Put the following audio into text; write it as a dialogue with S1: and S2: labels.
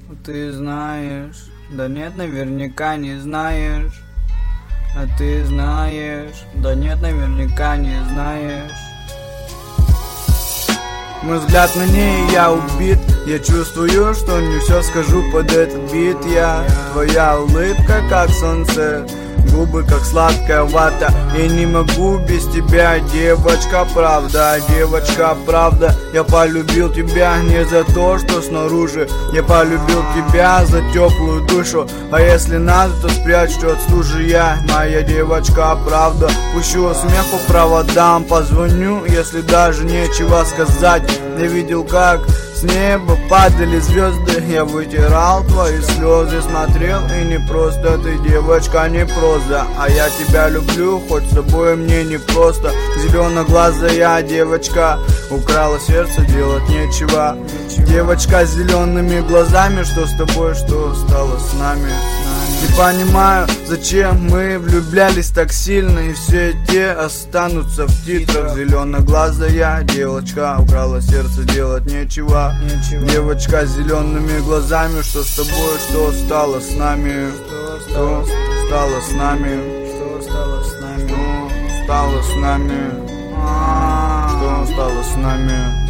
S1: Ты знаешь, да нет, наверняка не знаешь. А ты знаешь, да нет, наверняка не знаешь. Мой взгляд на ней, я убит. Я чувствую, что не все скажу под этот бит. Твоя улыбка, как солнце, губы, как сладкая вата. Я не могу без тебя, девочка, правда. Девочка, правда. Я полюбил тебя не за то, что снаружи. Я полюбил тебя за теплую душу. А если надо, то спрячь от стужи. Я, моя девочка, правда. Пущу смех по проводам, позвоню, если даже нечего сказать. Я видел, как с неба падали звезды. Я вытирал твои слезы, смотрел, и не просто ты, девочка, не проза. А я тебя люблю, хоть с собой мне не просто. Зеленоглазая девочка украла сердце, делать нечего. Девочка с зелеными глазами, что с тобой, что стало с нами? Не понимаю, зачем мы влюблялись так сильно, и все те останутся в титрах. Зеленоглазая девочка украла сердце, делать нечего. Девочка с зелеными глазами, что с тобой, что стало с нами? Что стало с нами? Что стало с нами? Что стало с нами? Что стало с нами?